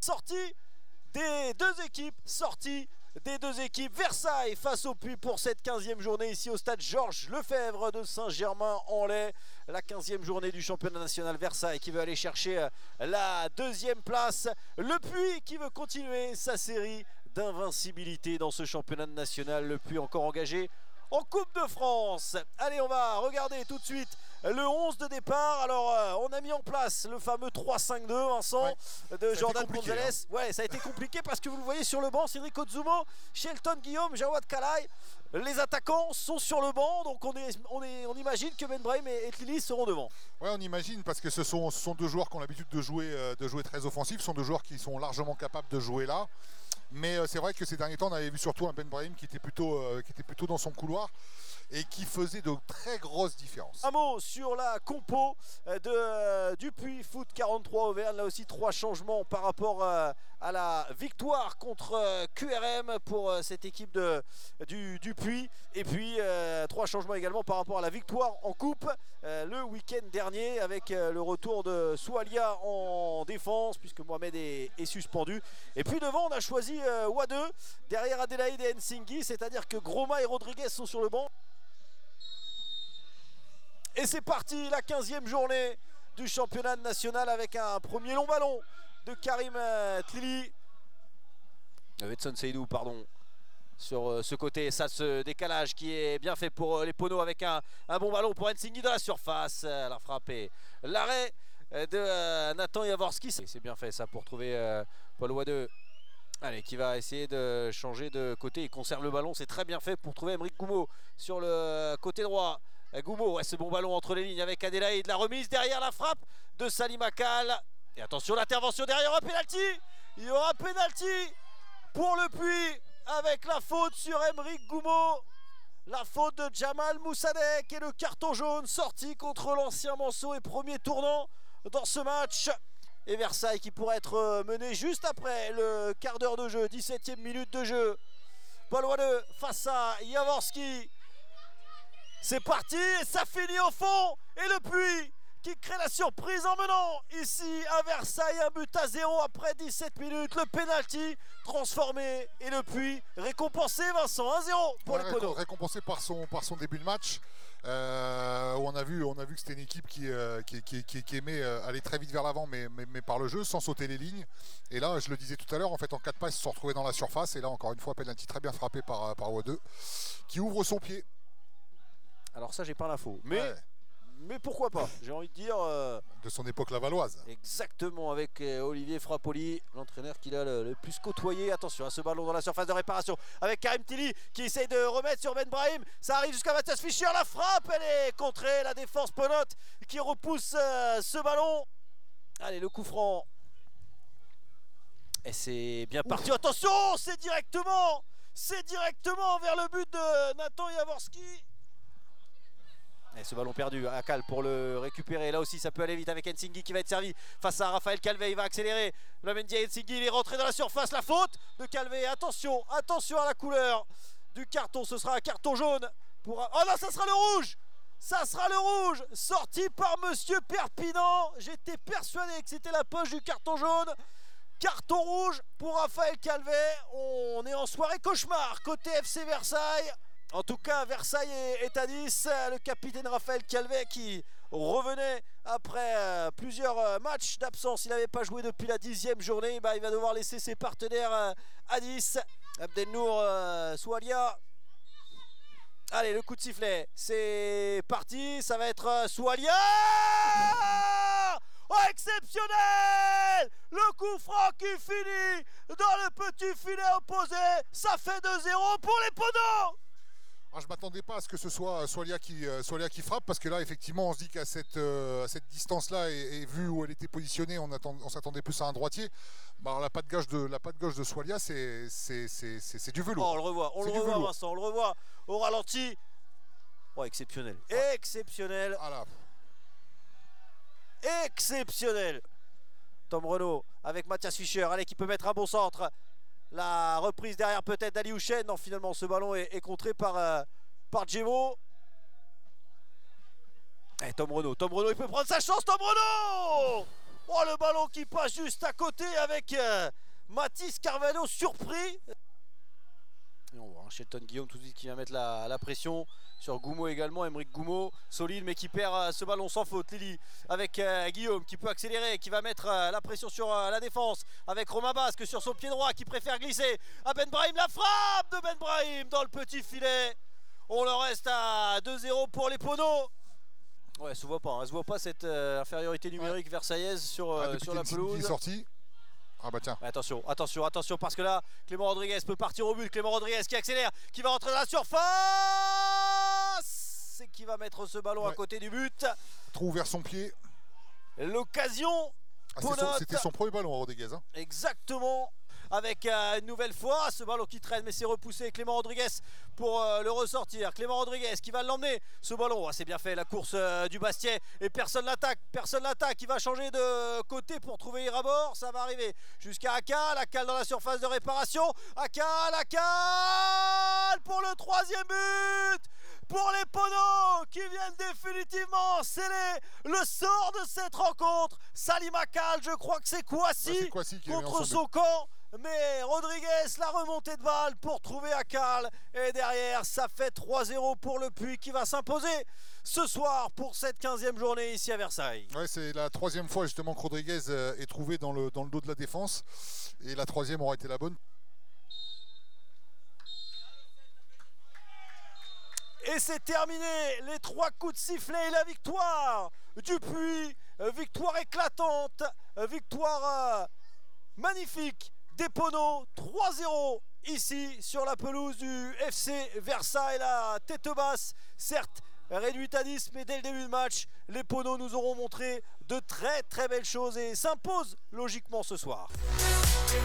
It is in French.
sortie des deux équipes, Versailles face au Puy pour cette 15e journée ici au stade Georges Lefebvre de Saint-Germain-en-Laye. La 15e journée du championnat national. Versailles qui veut aller chercher la 2e place. Le Puy qui veut continuer sa série d'invincibilité dans ce championnat national. Le Puy encore engagé en Coupe de France. Allez, on va regarder tout de suite le 11 de départ. Alors, on a mis en place le fameux 3-5-2, Vincent, de Jordan Gonzalez. Ouais, ça a été compliqué parce que vous le voyez sur le banc, Cédric Ozumo, Shelton Guillaume, Jawad Kalai. Les attaquants sont sur le banc, donc on imagine que Ben Brahim et Tlili seront devant. Ouais, on imagine parce que ce sont deux joueurs qui ont l'habitude de jouer très offensif. Ce sont deux joueurs qui sont largement capables de jouer là. Mais c'est vrai que ces derniers temps, on avait vu surtout un Ben Brahim qui était plutôt dans son couloir et qui faisait de très grosses différences. Un mot sur la compo du Puy Foot 43 Auvergne. Là aussi 3 changements par rapport à la victoire contre QRM pour cette équipe du Puy. Et puis 3 changements également par rapport à la victoire en coupe le week-end dernier avec le retour de Soualia en défense puisque Mohamed est suspendu. Et puis devant on a choisi Wade derrière Adelaide et Nsinghi, c'est-à-dire que Groma et Rodriguez sont sur le banc. Et c'est parti, la 15e journée du championnat national avec un premier long ballon de Karim Tlili. Edson Seydou, pardon, sur ce côté. Ça, ce décalage qui est bien fait pour les Poneaux avec un bon ballon pour Nsinghi dans la surface. La frappe et l'arrêt de Nathan Jaworski. C'est bien fait ça pour trouver Paul Wade. Allez, qui va essayer de changer de côté. Il conserve le ballon, c'est très bien fait pour trouver Emeric Goumo sur le côté droit. Goumo, ouais, ce bon ballon entre les lignes avec Adelaide. La remise derrière la frappe de Salim Akal. Et attention, l'intervention derrière, un pénalty. Il y aura pénalty pour le Puy avec la faute sur Emeric Goumo. La faute de Jamal Moussadek et le carton jaune sorti contre l'ancien Manceau et premier tournant dans ce match. Et Versailles qui pourrait être mené juste après le quart d'heure de jeu, 17e minute de jeu. Paul Wade face à Jaworski. C'est parti et ça finit au fond. Et le Puy qui crée la surprise en menant ici à Versailles, 1-0 après 17 minutes. Le penalty transformé et le Puy récompensé, Vincent, 1-0 pour les Poneaux. Récompensé par son début de match. Où on a vu que c'était une équipe qui aimait aller très vite vers l'avant mais par le jeu sans sauter les lignes. Et là je le disais tout à l'heure, en fait en 4 passes ils se sont retrouvés dans la surface et là encore une fois penalty très bien frappé par Wade qui ouvre son pied. Alors ça j'ai pas l'info mais pourquoi pas, j'ai envie de dire de son époque lavalloise. Exactement, avec Olivier Frappoli, l'entraîneur qu'il a le plus côtoyé. Attention à ce ballon dans la surface de réparation avec Karim Tlili qui essaye de remettre sur Ben Brahim. Ça arrive jusqu'à Mathias Fischer, la frappe elle est contrée, la défense Ponote qui repousse ce ballon. Allez, le coup franc et c'est bien parti. Attention, c'est directement vers le but de Nathan Jaworski. Et ce ballon perdu, Akal pour le récupérer. Là aussi ça peut aller vite avec Nsinghi qui va être servi face à Raphaël Calvé. Il va accélérer. Lamendia Nsinghi, il est rentré dans la surface. La faute de Calvé. Attention à la couleur du carton. Ce sera un carton jaune pour... Oh non, ça sera le rouge. Ça sera le rouge. Sorti par Monsieur Perpignan. J'étais persuadé que c'était la poche du carton jaune. Carton rouge pour Raphaël Calvé. On est en soirée cauchemar côté FC Versailles. En tout cas, Versailles est à 10. Le capitaine Raphaël Calvé qui revenait après plusieurs matchs d'absence. Il n'avait pas joué depuis la 10e journée. Il va devoir laisser ses partenaires à 10. Abdelnour Soualia. Allez, le coup de sifflet. C'est parti. Ça va être Soualia. Oh, exceptionnel! Le coup franc qui finit dans le petit filet opposé. Ça fait 2-0 pour les Poneaux. Je ne m'attendais pas à ce que ce soit Soualia qui frappe parce que là effectivement on se dit qu'à cette distance-là et vu où elle était positionnée on s'attendait plus à un droitier. Alors, la patte gauche de Soualia c'est du velours. Oh, on le revoit Vincent, on le revoit au ralenti. Oh, exceptionnel. Exceptionnel. Ah là. Exceptionnel. Tom Renaud avec Mathias Fischer. Allez, qui peut mettre un bon centre. La reprise derrière peut-être d'Ali Houchen. Non, finalement ce ballon est contré par Djemo. Et Tom Renaud il peut prendre sa chance. Tom Renaud Oh, le ballon qui passe juste à côté avec Mathis Carvalho surpris. Et on voit Shelton Guillaume tout de suite qui va mettre la pression sur Goumo également. Aymeric Goumo, solide mais qui perd ce ballon sans faute. Lili avec Guillaume qui peut accélérer, qui va mettre la pression sur la défense avec Romain Basque sur son pied droit qui préfère glisser à Ben Brahim. La frappe de Ben Brahim dans le petit filet. On le reste à 2-0 pour les Poneaux. Ouais, elle se voit pas, hein. Elle se voit pas cette infériorité numérique versaillaise sur la pelouse. Sorti. Ah bah tiens. Attention, attention, attention, parce que là, Clément Rodriguez peut partir au but. Clément Rodriguez qui accélère, qui va rentrer dans la surface et qui va mettre ce ballon à côté du but. Trou vers son pied. L'occasion. C'était son premier ballon, Rodriguez. Hein. Exactement. Avec une nouvelle fois ce ballon qui traîne mais c'est repoussé. Clément Rodriguez pour le ressortir. Clément Rodriguez qui va l'emmener ce ballon. Oh, c'est bien fait la course du Bastiais et personne l'attaque. Personne l'attaque. Il va changer de côté pour trouver Irabor. Ça va arriver jusqu'à Akal. Akal dans la surface de réparation. Akal pour le 3e but. Pour les Poneaux qui viennent définitivement sceller le sort de cette rencontre. Salim Akal, je crois que c'est Kouassi contre son camp. Mais Rodriguez, la remontée de balle pour trouver Akal. Et derrière, ça fait 3-0 pour le Puy qui va s'imposer ce soir pour cette 15e journée ici à Versailles. Ouais, c'est la 3e fois justement que Rodriguez est trouvé dans le dos de la défense. Et la 3e aura été la bonne. Et c'est terminé, les 3 coups de sifflet et la victoire du Puy. Victoire éclatante, victoire magnifique des Poneaux, 3-0 ici sur la pelouse du FC Versailles. La tête basse, certes réduite à 10, mais dès le début de match, les Poneaux nous auront montré de très très belles choses et s'imposent logiquement ce soir.